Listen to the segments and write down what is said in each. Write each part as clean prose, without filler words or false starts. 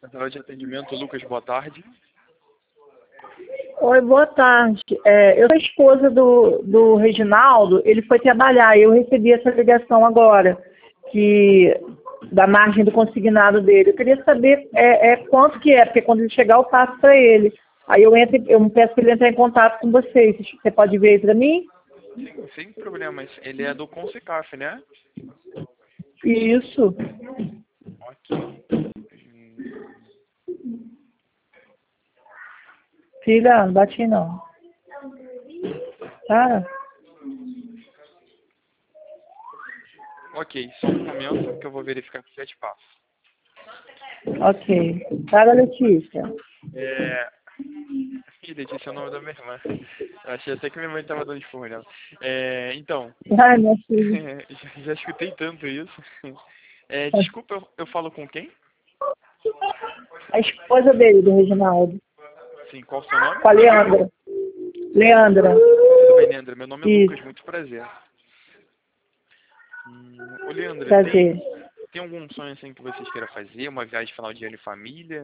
Central de atendimento, Lucas, boa tarde. Oi, boa tarde. Eu sou a esposa do Reginaldo, ele foi trabalhar, eu recebi essa ligação agora, da margem do consignado dele. Eu queria saber quanto que é, porque quando ele chegar eu passo para ele. Aí eu peço para ele entrar em contato com vocês. Você pode ver aí para mim? Sim, sem problemas. Ele é do Consecaf, né? Isso. Ok. Filha, não bate aí não. Tá? Ok, só um momento que eu vou verificar que já te passo. Ok. Cara, Letícia. Letícia é o nome da minha irmã. Eu achei até que minha mãe estava dando esporro nela. Então, Ai, minha filha. já escutei tanto isso. Desculpa, eu falo com quem? A esposa dele, do Reginaldo. Sim, qual o seu nome? Com a Leandra. Leandra. Tudo bem, Leandra? Meu nome é Isso. Lucas, muito prazer. Ô, Leandra, Prazer. tem algum sonho assim que vocês queiram fazer? Uma viagem final de ano em família?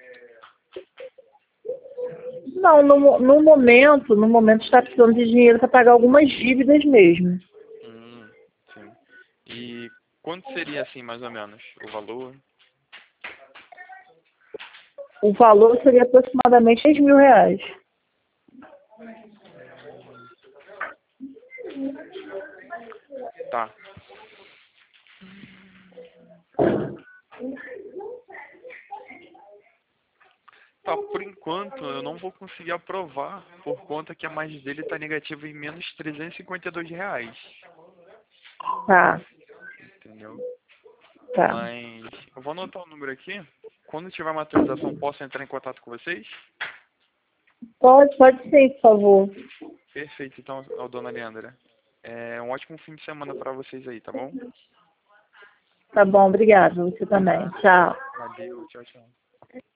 Não, no momento está precisando de dinheiro para pagar algumas dívidas mesmo. Sim. E quanto seria assim, mais ou menos, o valor? O valor seria aproximadamente R$ 6.000. Tá. Tá, por enquanto eu não vou conseguir aprovar, por conta que a margem dele está negativa em menos R$ 352. Tá, Entendeu? tá. Mas eu vou anotar o número aqui. Quando tiver uma atualização, posso entrar em contato com vocês? Pode sim, por favor. Perfeito, então, dona Leandra. Um ótimo fim de semana para vocês aí, tá bom? Tá bom, obrigada. Você também. Nada. Tchau. Valeu, tchau, tchau.